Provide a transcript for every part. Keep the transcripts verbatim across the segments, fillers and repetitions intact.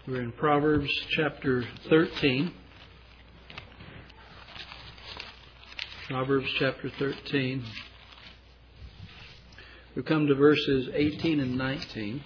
We're in Proverbs chapter thirteen. Proverbs chapter thirteen. We come to verses eighteen and nineteen.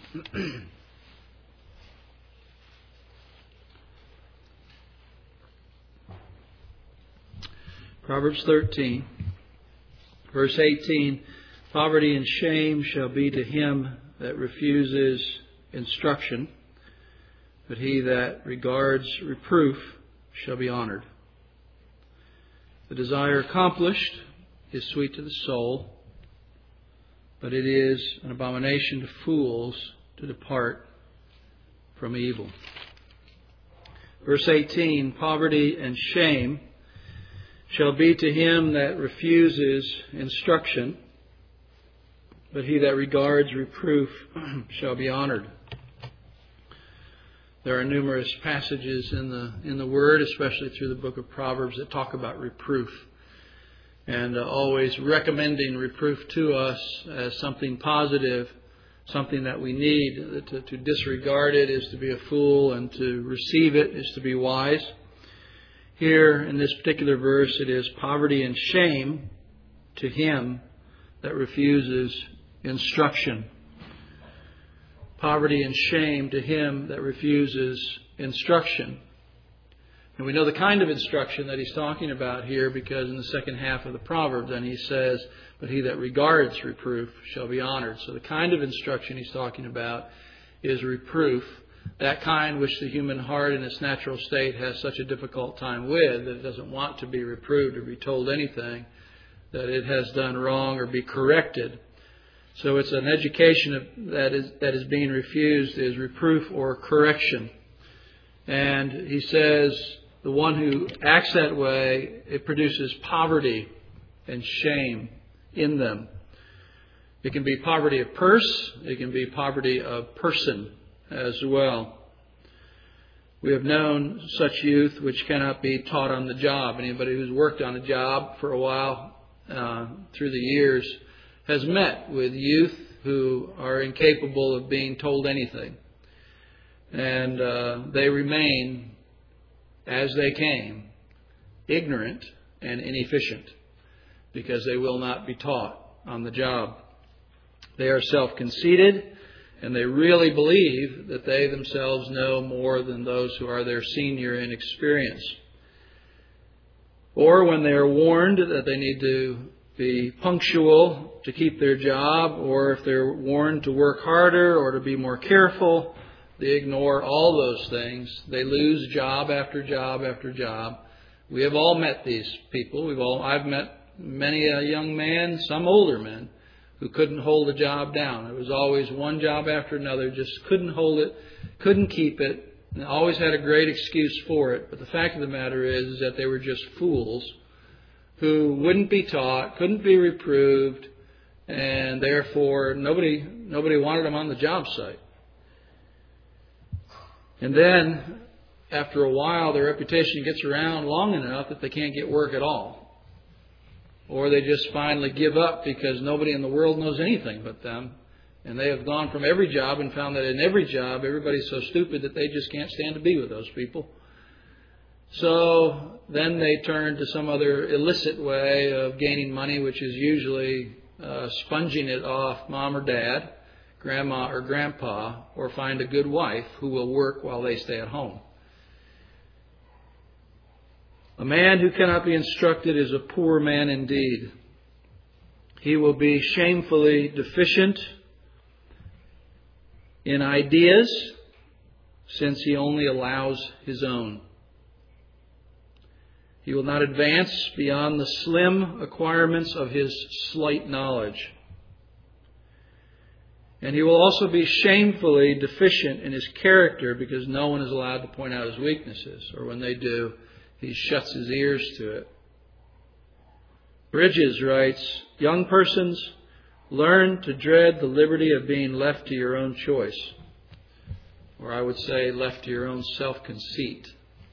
Proverbs thirteen, verse eighteen. Poverty and shame shall be to him that refuses instruction, but he that regards reproof shall be honored. The desire accomplished is sweet to the soul, but it is an abomination to fools to depart from evil. Verse eighteen, poverty and shame shall be to him that refuses instruction, but he that regards reproof shall be honored. There are numerous passages in the in the Word, especially through the book of Proverbs, that talk about reproof, and uh, always recommending reproof to us as something positive, something that we need. To, to disregard it is to be a fool, and to receive it is to be wise. Here in this particular verse, it is poverty and shame to him that refuses instruction. Poverty and shame to him that refuses instruction. And we know the kind of instruction that he's talking about here, because in the second half of the proverb then he says, but he that regards reproof shall be honored. So the kind of instruction he's talking about is reproof, that kind which the human heart in its natural state has such a difficult time with, that it doesn't want to be reproved or be told anything, that it has done wrong or be corrected. So it's an education that is that is being refused is reproof or correction. And he says the one who acts that way, it produces poverty and shame in them. It can be poverty of purse. It can be poverty of person as well. We have known such youth which cannot be taught on the job. Anybody who's worked on a job for a while uh, through the years has met with youth who are incapable of being told anything. And uh, they remain, as they came, ignorant and inefficient, because they will not be taught on the job. They are self-conceited, and they really believe that they themselves know more than those who are their senior in experience. Or when they are warned that they need to be punctual to keep their job, or if they're warned to work harder or to be more careful, they ignore all those things. They lose job after job after job. We have all met these people. We've all I've met many a young man, some older men, who couldn't hold a job down. It was always one job after another, just couldn't hold it, couldn't keep it, and always had a great excuse for it. But the fact of the matter is, is that they were just fools who wouldn't be taught, couldn't be reproved, and therefore nobody nobody wanted them on the job site. And then, after a while, their reputation gets around long enough that they can't get work at all. Or they just finally give up because nobody in the world knows anything but them. And they have gone from every job and found that in every job, everybody's so stupid that they just can't stand to be with those people. So then they turn to some other illicit way of gaining money, which is usually uh, sponging it off mom or dad, grandma or grandpa, or find a good wife who will work while they stay at home. A man who cannot be instructed is a poor man indeed. He will be shamefully deficient in ideas, since he only allows his own. He will not advance beyond the slim acquirements of his slight knowledge. And he will also be shamefully deficient in his character, because no one is allowed to point out his weaknesses. Or when they do, he shuts his ears to it. Bridges writes, young persons, learn to dread the liberty of being left to your own choice. Or I would say left to your own self-conceit.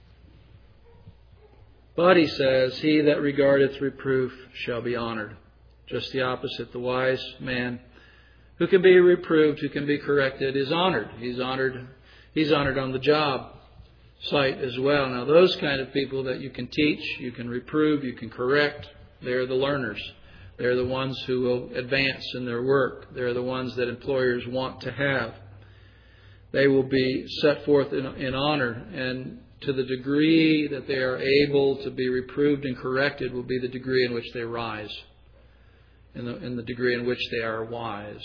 But, he says, he that regardeth reproof shall be honored. Just the opposite. The wise man who can be reproved, who can be corrected, is honored. He's honored He's honored on the job site as well. Now, those kind of people that you can teach, you can reprove, you can correct, they're the learners. They're the ones who will advance in their work. They're the ones that employers want to have. They will be set forth in, in honor, and to the degree that they are able to be reproved and corrected will be the degree in which they rise, in the, in the degree in which they are wise.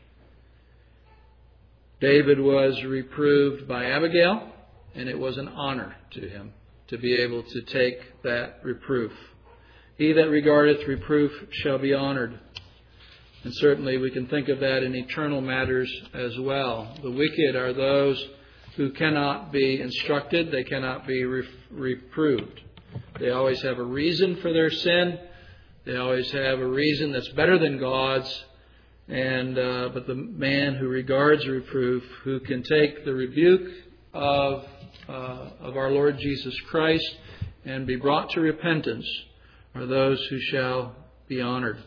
David was reproved by Abigail, and it was an honor to him to be able to take that reproof. He that regardeth reproof shall be honored. And certainly we can think of that in eternal matters as well. The wicked are those who cannot be instructed. They cannot be re- reproved. They always have a reason for their sin. They always have a reason that's better than God's. And uh, but the man who regards reproof, who can take the rebuke of uh, of our Lord Jesus Christ and be brought to repentance, are those who shall be honored.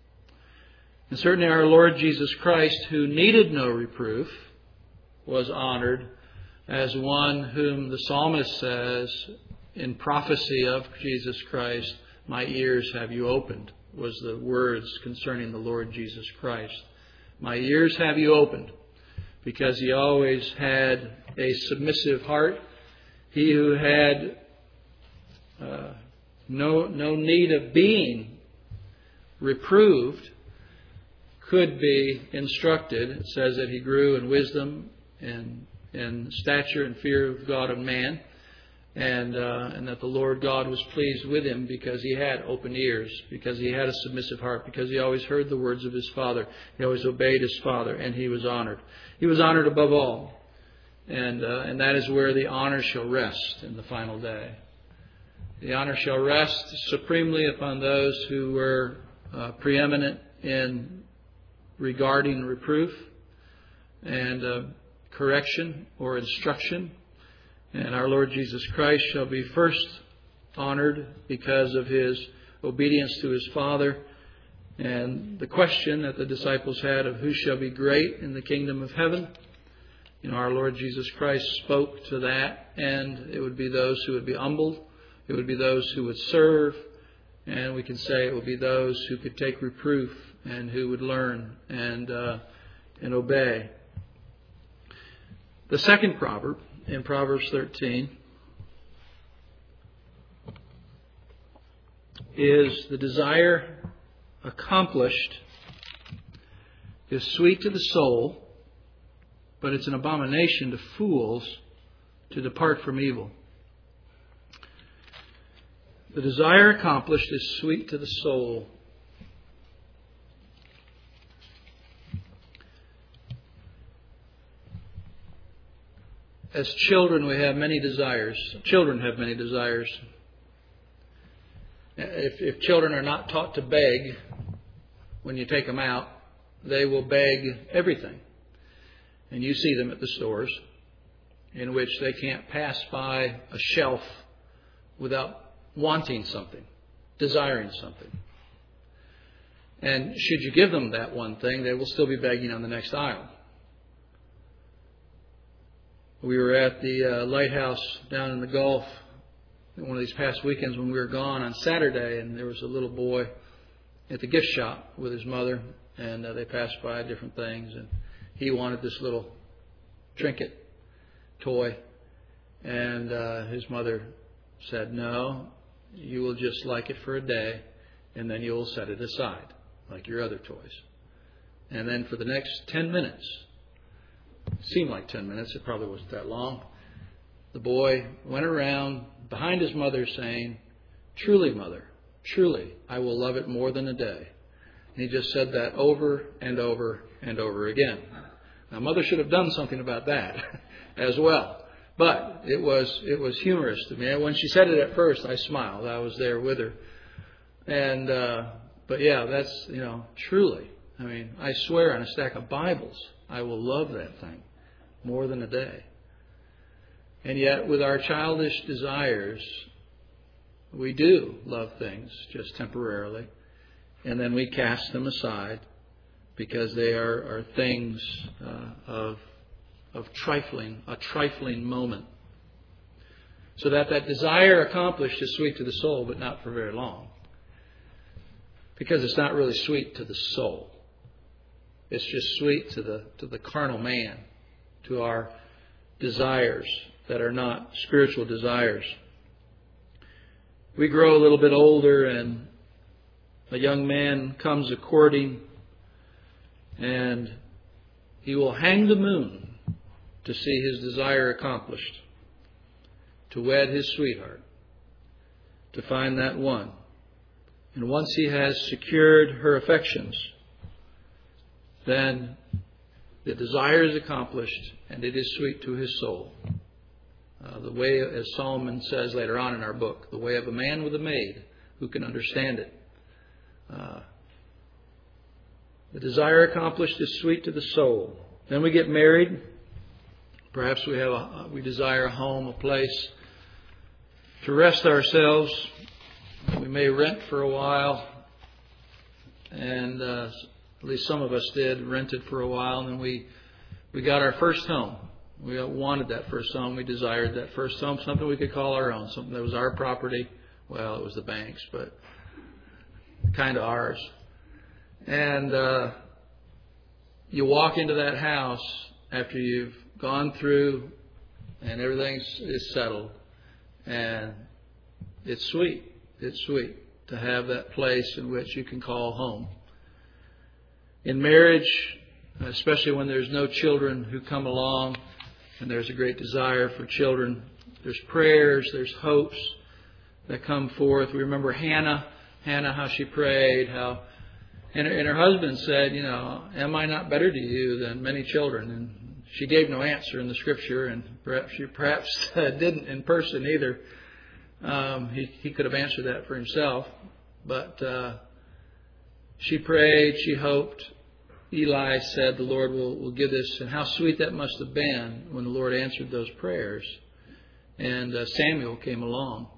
And certainly our Lord Jesus Christ, who needed no reproof, was honored as one whom the psalmist says in prophecy of Jesus Christ, "My ears have you opened," was the words concerning the Lord Jesus Christ. My ears have you opened, because he always had a submissive heart. He who had uh, no, no need of being reproved could be instructed. It says that he grew in wisdom and in stature and fear of God and man, and uh, and that the Lord God was pleased with him because he had open ears, because he had a submissive heart, because he always heard the words of his Father. He always obeyed his Father, and he was honored. He was honored above all, and uh, and that is where the honor shall rest in the final day. The honor shall rest supremely upon those who were uh, preeminent in regarding reproof and uh, correction or instruction. And our Lord Jesus Christ shall be first honored because of his obedience to his Father. And the question that the disciples had of who shall be great in the kingdom of heaven, you know, our Lord Jesus Christ spoke to that, and it would be those who would be humbled. It would be those who would serve, and we can say it would be those who could take reproof and who would learn and uh, and obey. The second proverb in Proverbs thirteen is the desire accomplished is sweet to the soul, but it's an abomination to fools to depart from evil. The desire accomplished is sweet to the soul. As children, we have many desires. Children have many desires. If, if children are not taught to beg when you take them out, they will beg everything. And you see them at the stores in which they can't pass by a shelf without wanting something, desiring something. And should you give them that one thing, they will still be begging on the next aisle. We were at the uh, lighthouse down in the Gulf one of these past weekends when we were gone on Saturday, and there was a little boy at the gift shop with his mother, and uh, they passed by different things, and he wanted this little trinket toy, and uh, his mother said, "No, you will just like it for a day, and then you'll set it aside like your other toys." And then for the next ten minutes, seemed like ten minutes, it probably wasn't that long, the boy went around behind his mother saying, "Truly, mother, truly, I will love it more than a day." And he just said that over and over and over again. Now, mother should have done something about that as well. But it was it was humorous to me. When she said it at first, I smiled. I was there with her. And uh, but yeah, that's, you know, truly. I mean, I swear on a stack of Bibles, I will love that thing more than a day. And yet, with our childish desires, we do love things just temporarily, and then we cast them aside because they are, are things uh, of of trifling, a trifling moment. So that that desire accomplished is sweet to the soul, but not for very long. Because it's not really sweet to the soul. It's just sweet to the to the carnal man, to our desires that are not spiritual desires. We grow a little bit older and a young man comes a courting and he will hang the moon to see his desire accomplished, to wed his sweetheart, to find that one. And once he has secured her affections, then the desire is accomplished and it is sweet to his soul. Uh, the way, as Solomon says later on in our book, the way of a man with a maid, who can understand it. Uh, the desire accomplished is sweet to the soul. Then we get married. Perhaps we have a, we desire a home, a place to rest ourselves. We may rent for a while, and uh, at least some of us did, rented for a while, and then we we got our first home. We wanted that first home. We desired that first home, something we could call our own, something that was our property. Well, it was the bank's, but kind of ours. And uh, you walk into that house after you've gone through and everything is settled, and it's sweet. It's sweet to have that place in which you can call home. In marriage, especially when there's no children who come along and there's a great desire for children, there's prayers, there's hopes that come forth. We remember Hannah, Hannah, how she prayed, how, and, and her husband said, you know, am I not better to you than many children? And she gave no answer in the Scripture, and perhaps she perhaps didn't in person either. Um, he, he could have answered that for himself, but uh, she prayed, she hoped. Eli said the Lord will, will give this, and how sweet that must have been when the Lord answered those prayers. And uh, Samuel came along.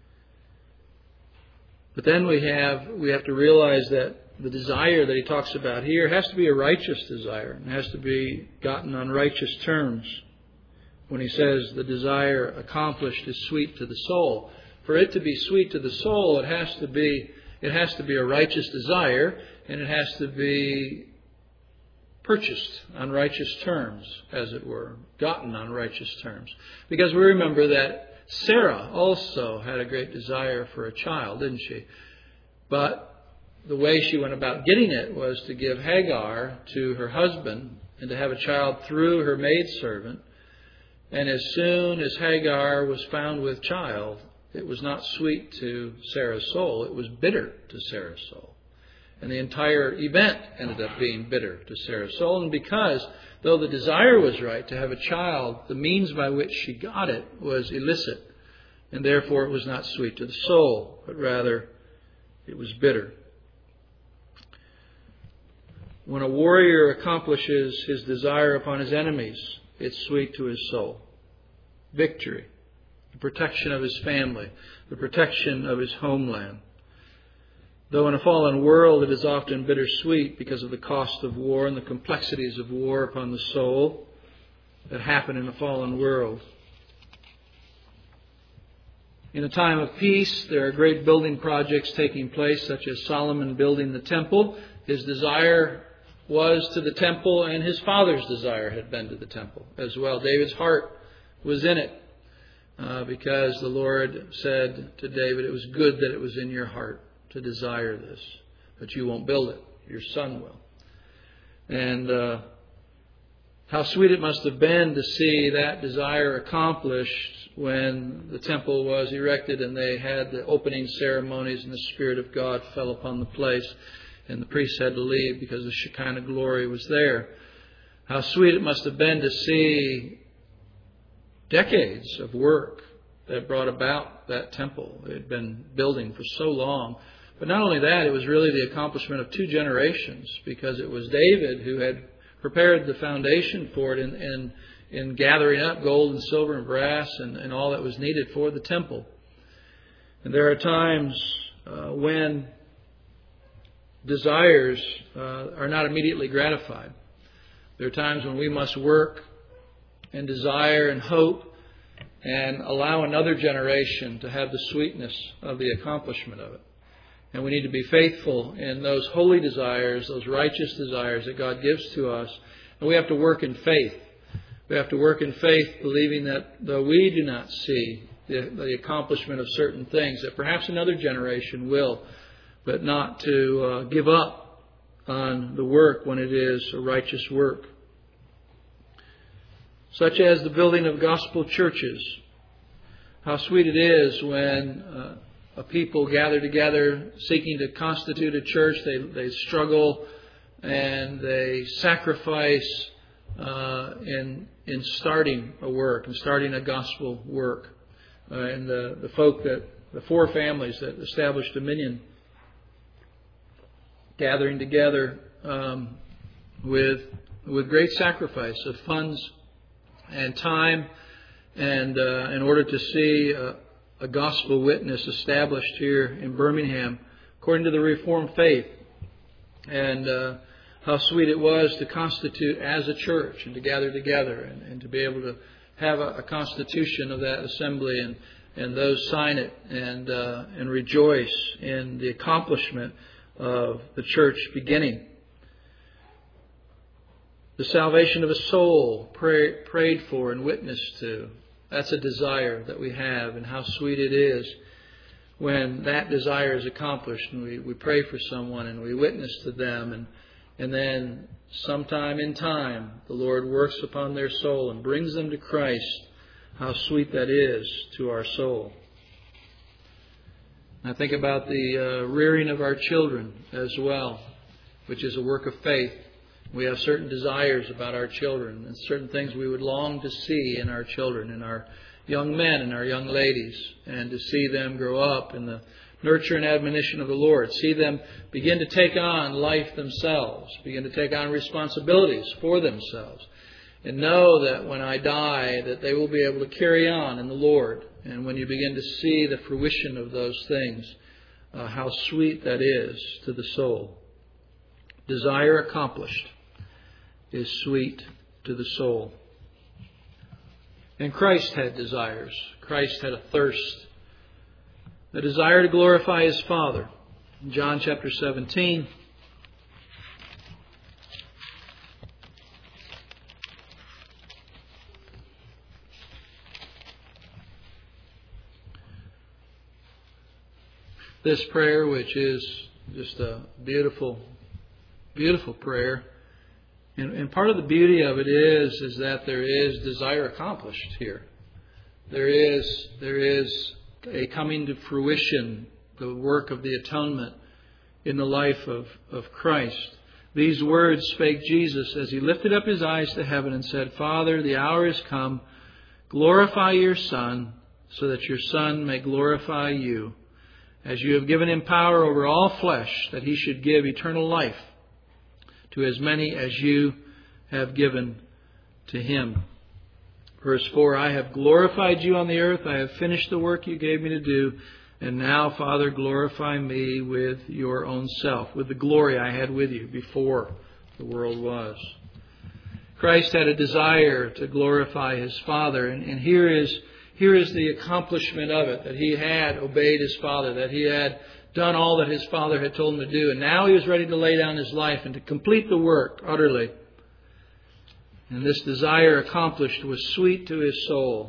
But then we have we have to realize that the desire that he talks about here has to be a righteous desire. It has to be gotten on righteous terms. When he says the desire accomplished is sweet to the soul. For it to be sweet to the soul, it has to be it has to be a righteous desire, and it has to be purchased on righteous terms, as it were, gotten on righteous terms. Because we remember that Sarah also had a great desire for a child, didn't she? But the way she went about getting it was to give Hagar to her husband and to have a child through her maidservant. And as soon as Hagar was found with child, it was not sweet to Sarah's soul. It was bitter to Sarah's soul. And the entire event ended up being bitter to Sarah's soul. And because, though the desire was right to have a child, the means by which she got it was illicit. And therefore it was not sweet to the soul, but rather it was bitter. When a warrior accomplishes his desire upon his enemies, it's sweet to his soul. Victory, the protection of his family, the protection of his homeland. Though in a fallen world it is often bittersweet because of the cost of war and the complexities of war upon the soul that happen in a fallen world. In a time of peace, there are great building projects taking place, such as Solomon building the temple. His desire was to the temple, and his father's desire had been to the temple as well. David's heart was in it uh, because the Lord said to David, it was good that it was in your heart to desire this, but you won't build it. Your son will. And uh, how sweet it must have been to see that desire accomplished when the temple was erected and they had the opening ceremonies and the Spirit of God fell upon the place and the priests had to leave because the Shekinah glory was there. How sweet it must have been to see decades of work that brought about that temple. It had been building for so long. But not only that, it was really the accomplishment of two generations, because it was David who had prepared the foundation for it in, in, in gathering up gold and silver and brass and, and all that was needed for the temple. And there are times uh, when desires uh, are not immediately gratified. There are times when we must work and desire and hope, and allow another generation to have the sweetness of the accomplishment of it. And we need to be faithful in those holy desires, those righteous desires that God gives to us. And we have to work in faith. We have to work in faith, believing that though we do not see the, the accomplishment of certain things, that perhaps another generation will, but not to uh, give up on the work when it is a righteous work. Such as the building of gospel churches. How sweet it is when uh, a people gather together seeking to constitute a church. They, they struggle and they sacrifice uh, in, in starting a work and starting a gospel work. Uh, and the, the folk that, the four families that established Dominion, gathering together um, with, with great sacrifice of funds and time, and uh, in order to see a, a gospel witness established here in Birmingham according to the Reformed faith. And uh, how sweet it was to constitute as a church and to gather together and, and to be able to have a, a constitution of that assembly, and, and those sign it and, uh, and rejoice in the accomplishment of the church beginning. The salvation of a soul pray, prayed for and witnessed to. That's a desire that we have, and how sweet it is when that desire is accomplished and we, we pray for someone and we witness to them, and, and then sometime in time the Lord works upon their soul and brings them to Christ. How sweet that is to our soul. I think about the uh, rearing of our children as well, which is a work of faith. We have certain desires about our children and certain things we would long to see in our children, in our young men and our young ladies, and to see them grow up in the nurture and admonition of the Lord. See them begin to take on life themselves, begin to take on responsibilities for themselves, and know that when I die that they will be able to carry on in the Lord. And when you begin to see the fruition of those things, uh, how sweet that is to the soul. Desire accomplished is sweet to the soul. And Christ had desires. Christ had a thirst, a desire to glorify His Father. In John chapter seventeen, this prayer, which is just a beautiful, beautiful prayer. And, and part of the beauty of it is, is that there is desire accomplished here. There is, there is a coming to fruition, the work of the atonement in the life of, of Christ. These words spake Jesus as He lifted up His eyes to heaven and said, Father, the hour is come. Glorify your Son, so that your Son may glorify you, as you have given Him power over all flesh, that He should give eternal life to as many as you have given to Him. Verse four, I have glorified you on the earth. I have finished the work you gave me to do. And now, Father, glorify me with your own self, with the glory I had with you before the world was. Christ had a desire to glorify His Father. And, and here is, here is the accomplishment of it, that He had obeyed His Father, that He had done all that His Father had told Him to do. And now He was ready to lay down His life and to complete the work utterly. And this desire accomplished was sweet to His soul.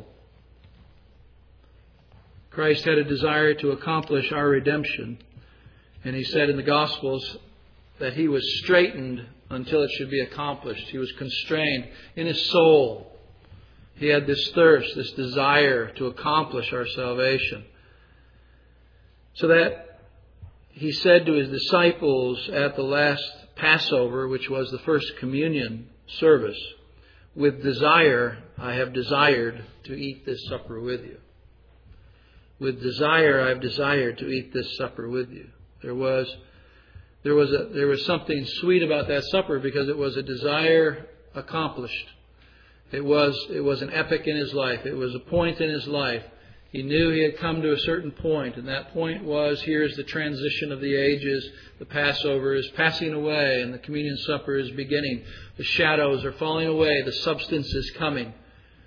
Christ had a desire to accomplish our redemption. And He said in the Gospels that He was straitened until it should be accomplished. He was constrained in His soul. He had this thirst, this desire to accomplish our salvation. So that He said to His disciples at the last Passover, which was the first communion service, with desire I have desired to eat this supper with you. With desire I have desired to eat this supper with you. There was, there was, a, there was something sweet about that supper because it was a desire accomplished. It was, it was an epoch in His life. It was a point in His life. He knew He had come to a certain point, and that point was, here's the transition of the ages. The Passover is passing away, and the communion supper is beginning. The shadows are falling away. The substance is coming.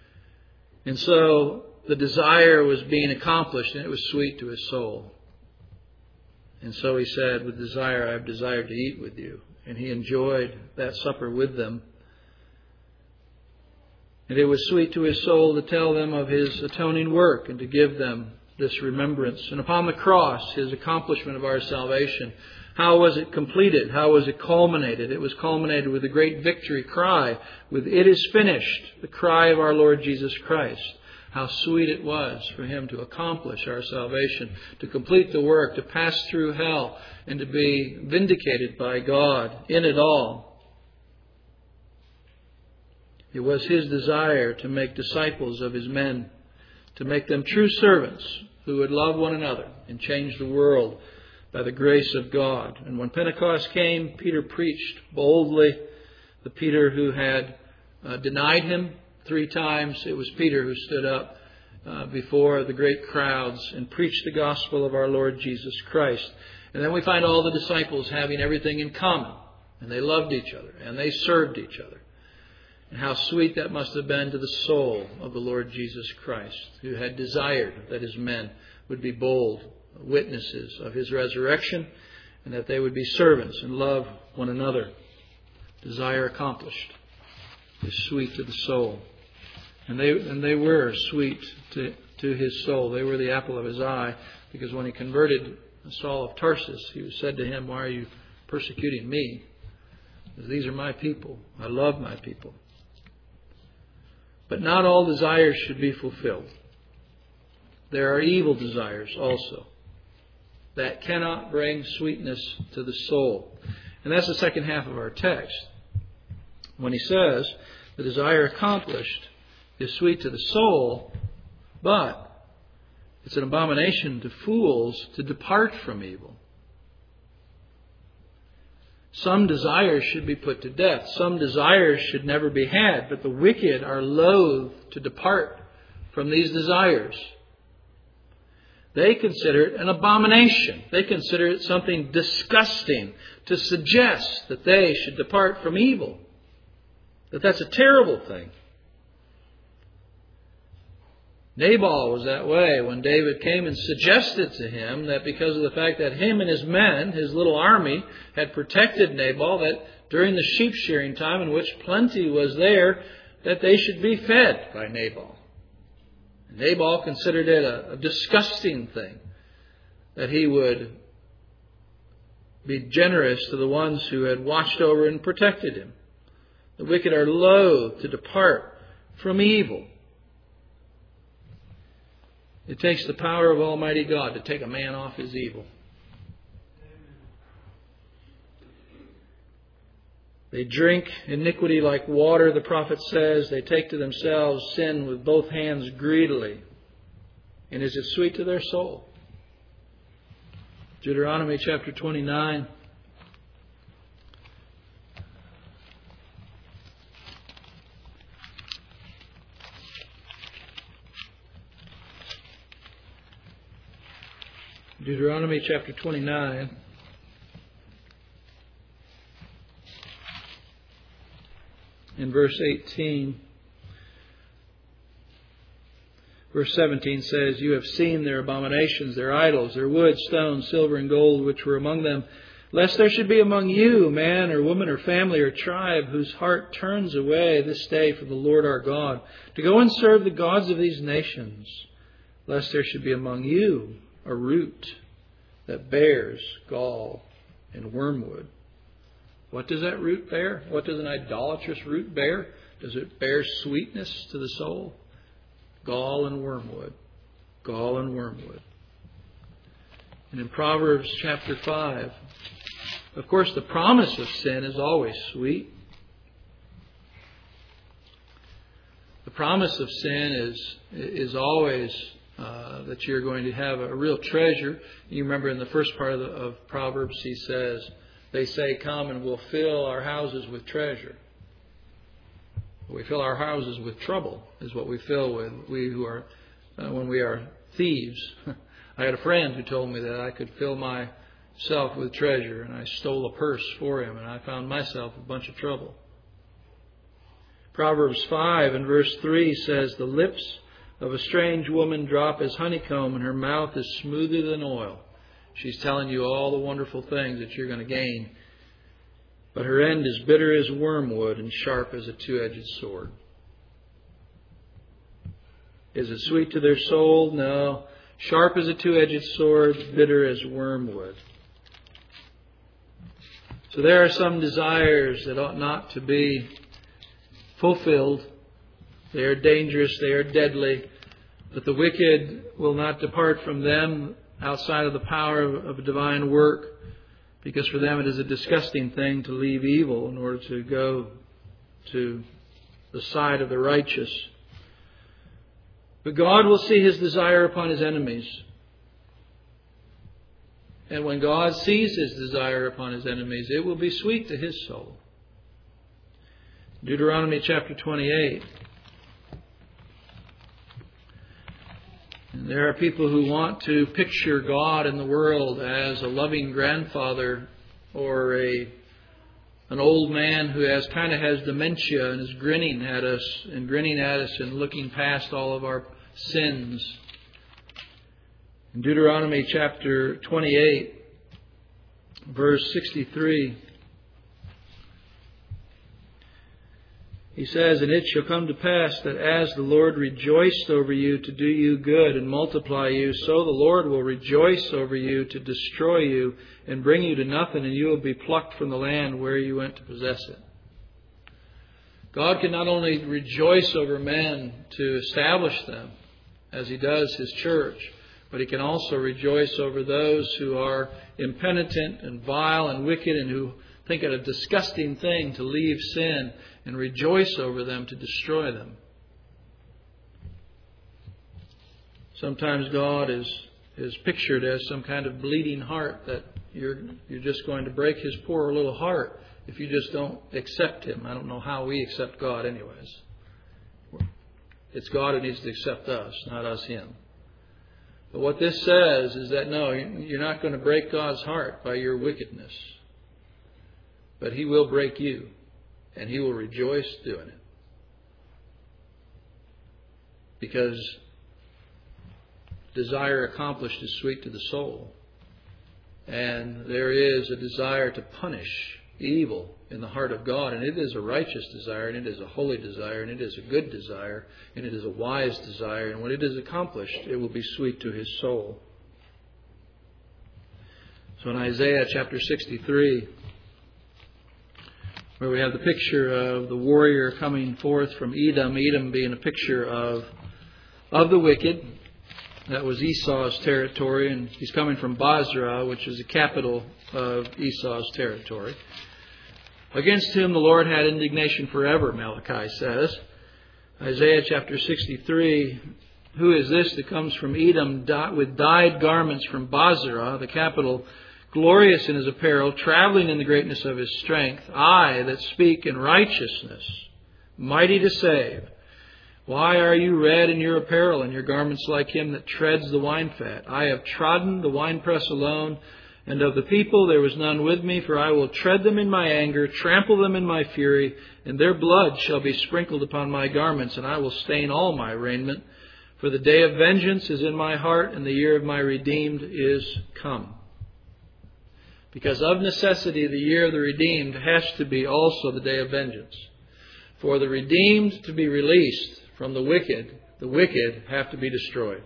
And so the desire was being accomplished, and it was sweet to his soul. And so he said, with desire, I have desired to eat with you. And he enjoyed that supper with them. And it was sweet to his soul to tell them of his atoning work and to give them this remembrance. And upon the cross, his accomplishment of our salvation. How was it completed? How was it culminated? It was culminated with the great victory cry, with "It is finished," the cry of our Lord Jesus Christ. How sweet it was for him to accomplish our salvation, to complete the work, to pass through hell, and to be vindicated by God in it all. It was his desire to make disciples of his men, to make them true servants who would love one another and change the world by the grace of God. And when Pentecost came, Peter preached boldly. The Peter who had uh, denied him three times, it was Peter who stood up uh, before the great crowds and preached the gospel of our Lord Jesus Christ. And then we find all the disciples having everything in common. And they loved each other and they served each other. And how sweet that must have been to the soul of the Lord Jesus Christ, who had desired that his men would be bold witnesses of his resurrection and that they would be servants and love one another. Desire accomplished is sweet to the soul. And they and they were sweet to, to his soul. They were the apple of his eye, because when he converted Saul of Tarsus, he said to him, "Why are you persecuting me? Because these are my people. I love my people." But not all desires should be fulfilled. There are evil desires also that cannot bring sweetness to the soul. And that's the second half of our text. When he says, the desire accomplished is sweet to the soul, but it's an abomination to fools to depart from evil. Some desires should be put to death. Some desires should never be had. But the wicked are loath to depart from these desires. They consider it an abomination. They consider it something disgusting to suggest that they should depart from evil. That that's a terrible thing. Nabal was that way when David came and suggested to him that because of the fact that him and his men, his little army, had protected Nabal, that during the sheep shearing time in which plenty was there, that they should be fed by Nabal. And Nabal considered it a, a disgusting thing that he would be generous to the ones who had watched over and protected him. The wicked are loath to depart from evil. It takes the power of Almighty God to take a man off his evil. They drink iniquity like water, the prophet says. They take to themselves sin with both hands greedily. And is it sweet to their soul? Deuteronomy chapter twenty-nine. Deuteronomy chapter twenty-nine. In verse eighteen. Verse seventeen says, "You have seen their abominations, their idols, their wood, stone, silver, and gold, which were among them. Lest there should be among you man or woman or family or tribe whose heart turns away this day from the Lord our God, to go and serve the gods of these nations. Lest there should be among you a root that bears gall and wormwood." What does that root bear? What does an idolatrous root bear? Does it bear sweetness to the soul? Gall and wormwood. Gall and wormwood. And in Proverbs chapter five, of course, the promise of sin is always sweet. The promise of sin is is always uh, that you're going to have a real treasure. You remember in the first part of, the, of Proverbs, he says, they say, "Come and we'll fill our houses with treasure." We fill our houses with trouble, is what we fill with. We who are, uh, when we are thieves. I had a friend who told me that I could fill myself with treasure, and I stole a purse for him, and I found myself a bunch of trouble. Proverbs five and verse three says, "The lips of a strange woman drop as honeycomb, and her mouth is smoother than oil. She's telling you all the wonderful things that you're going to gain. But her end is bitter as wormwood and sharp as a two-edged sword. Is it sweet to their soul? No. Sharp as a two-edged sword, bitter as wormwood. So there are some desires that ought not to be fulfilled. They are dangerous, they are deadly, but the wicked will not depart from them outside of the power of a divine work, because for them it is a disgusting thing to leave evil in order to go to the side of the righteous. But God will see His desire upon His enemies. And when God sees His desire upon His enemies, it will be sweet to His soul. Deuteronomy chapter twenty-eight. And there are people who want to picture God in the world as a loving grandfather or a an old man who has kind of has dementia and is grinning at us and grinning at us and looking past all of our sins. In Deuteronomy chapter twenty-eight, verse sixty-three, he says, "And it shall come to pass that as the Lord rejoiced over you to do you good and multiply you, so the Lord will rejoice over you to destroy you and bring you to nothing, and you will be plucked from the land where you went to possess it." God can not only rejoice over men to establish them, as He does His church, but He can also rejoice over those who are impenitent and vile and wicked and who think it a disgusting thing to leave sin, and rejoice over them to destroy them. Sometimes God is is pictured as some kind of bleeding heart that you're you're just going to break His poor little heart if you just don't accept Him. I don't know how we accept God anyways. It's God who needs to accept us, not us Him. But what this says is that no, you're not going to break God's heart by your wickedness. But He will break you, and He will rejoice doing it. Because desire accomplished is sweet to the soul. And there is a desire to punish evil in the heart of God. And it is a righteous desire, and it is a holy desire, and it is a good desire, and it is a wise desire. And when it is accomplished, it will be sweet to His soul. So in Isaiah chapter sixty-three, where we have the picture of the warrior coming forth from Edom, Edom being a picture of, of the wicked. That was Esau's territory, and he's coming from Basra, which is the capital of Esau's territory. Against him the Lord had indignation forever, Malachi says. Isaiah chapter sixty-three, "Who is this that comes from Edom with dyed garments from Basra, the capital, glorious in his apparel, traveling in the greatness of his strength? I that speak in righteousness, mighty to save. Why are you red in your apparel, and your garments like him that treads the winefat? I have trodden the winepress alone, and of the people there was none with me, for I will tread them in my anger, trample them in my fury, and their blood shall be sprinkled upon my garments, and I will stain all my raiment. For the day of vengeance is in my heart, and the year of my redeemed is come." Because of necessity, the year of the redeemed has to be also the day of vengeance. For the redeemed to be released from the wicked, the wicked have to be destroyed.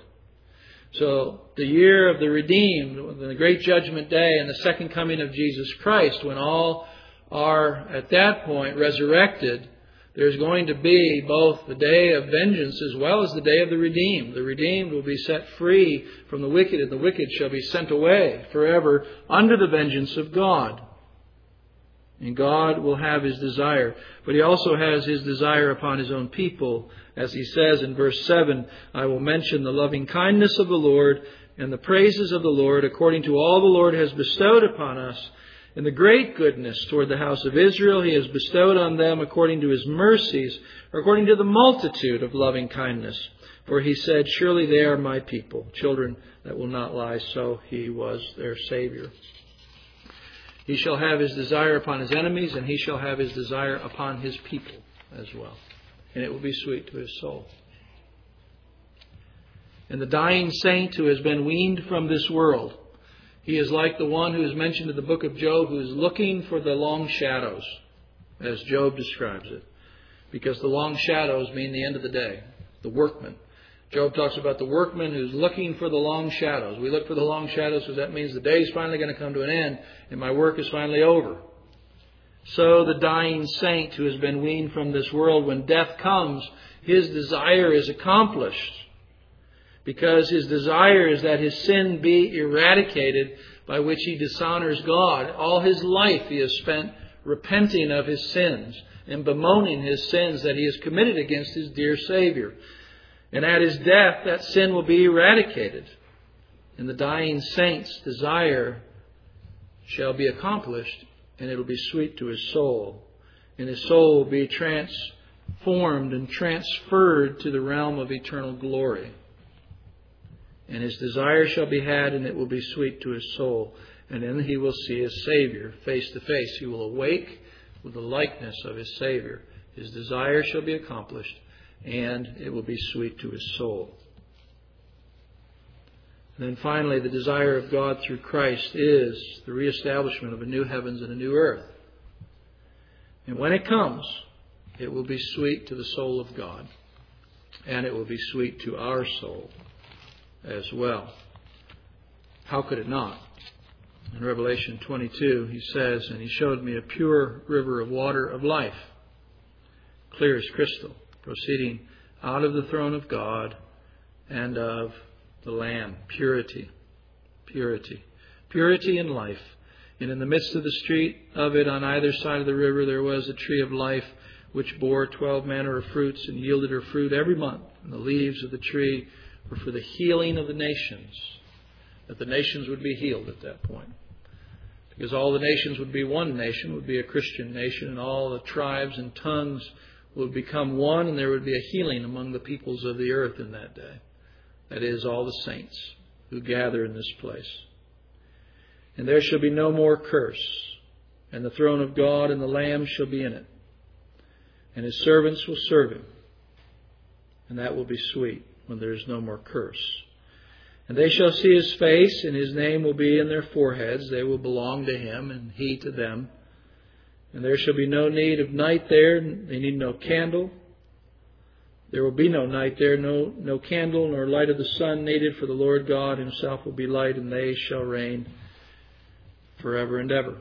So the year of the redeemed, the great judgment day and the second coming of Jesus Christ, when all are at that point resurrected, there's going to be both the day of vengeance as well as the day of the redeemed. The redeemed will be set free from the wicked, and the wicked shall be sent away forever under the vengeance of God. And God will have His desire. But He also has His desire upon His own people. As He says in verse seven, "I will mention the loving kindness of the Lord and the praises of the Lord according to all the Lord has bestowed upon us. In the great goodness toward the house of Israel, He has bestowed on them according to His mercies, or according to the multitude of loving kindness. For He said, surely they are my people, children that will not lie. So He was their Savior." He shall have His desire upon His enemies, and He shall have His desire upon His people as well. And it will be sweet to His soul. And the dying saint who has been weaned from this world, he is like the one who is mentioned in the book of Job, who is looking for the long shadows, as Job describes it. Because the long shadows mean the end of the day, the workman. Job talks about the workman who's looking for the long shadows. We look for the long shadows because that means the day is finally going to come to an end and my work is finally over. So the dying saint who has been weaned from this world, when death comes, his desire is accomplished. Because his desire is that his sin be eradicated, by which he dishonors God. All his life he has spent repenting of his sins and bemoaning his sins that he has committed against his dear Savior. And at his death, that sin will be eradicated. And the dying saint's desire shall be accomplished, and it will be sweet to his soul. And his soul will be transformed and transferred to the realm of eternal glory. And his desire shall be had, and it will be sweet to his soul. And then he will see his Savior face to face. He will awake with the likeness of his Savior. His desire shall be accomplished, and it will be sweet to his soul. And then finally, the desire of God through Christ is the reestablishment of a new heavens and a new earth. And when it comes, it will be sweet to the soul of God, and it will be sweet to our soul as well. How could it not? In Revelation twenty-two, he says, "And he showed me a pure river of water of life, clear as crystal, proceeding out of the throne of God and of the Lamb." Purity. Purity. Purity and life. And in the midst of the street of it, on either side of the river, there was a tree of life, which bore twelve manner of fruits, and yielded her fruit every month. And the leaves of the tree were for the healing of the nations. That the nations would be healed at that point. Because all the nations would be one nation, would be a Christian nation, and all the tribes and tongues would become one, and there would be a healing among the peoples of the earth in that day. That is, all the saints who gather in this place. And there shall be no more curse, and the throne of God and the Lamb shall be in it. And his servants will serve him. And that will be sweet when there is no more curse. And they shall see his face, and his name will be in their foreheads. They will belong to him, and he to them. And there shall be no need of night there. They need no candle. There will be no night there, no, no candle, nor light of the sun needed, for the Lord God himself will be light, and they shall reign forever and ever.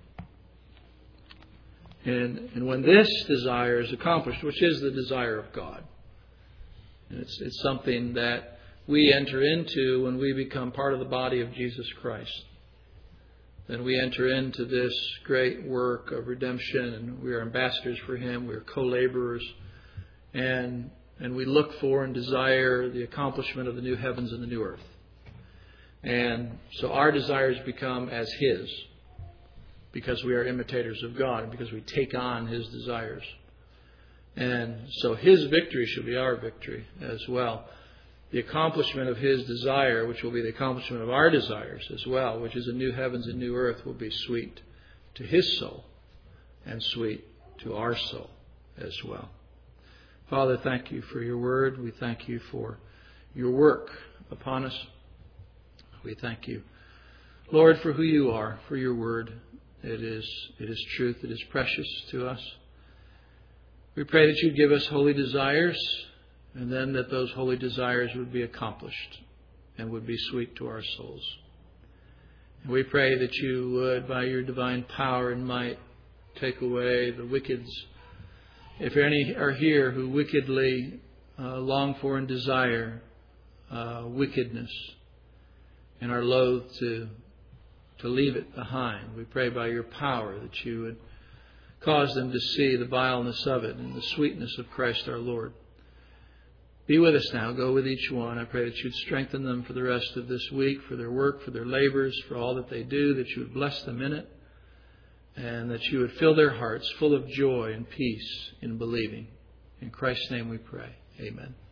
And, and when this desire is accomplished, which is the desire of God, and it's, it's something that we enter into when we become part of the body of Jesus Christ. Then we enter into this great work of redemption, and we are ambassadors for him. We are co-laborers, and and we look for and desire the accomplishment of the new heavens and the new earth. And so our desires become as his, because we are imitators of God, and because we take on his desires. And so his victory should be our victory as well. The accomplishment of his desire, which will be the accomplishment of our desires as well, which is a new heavens and new earth, will be sweet to his soul and sweet to our soul as well. Father, thank you for your word. We thank you for your work upon us. We thank you, Lord, for who you are, for your word. It is, it is truth. It is precious to us. We pray that you'd give us holy desires, and then that those holy desires would be accomplished and would be sweet to our souls. And we pray that you would, by your divine power and might, take away the wickeds. If any are here who wickedly uh, long for and desire uh, wickedness and are loath to, to leave it behind, we pray by your power that you would cause them to see the vileness of it and the sweetness of Christ our Lord. Be with us now. Go with each one. I pray that you'd strengthen them for the rest of this week, for their work, for their labors, for all that they do, that you would bless them in it, and that you would fill their hearts full of joy and peace in believing. In Christ's name we pray. Amen.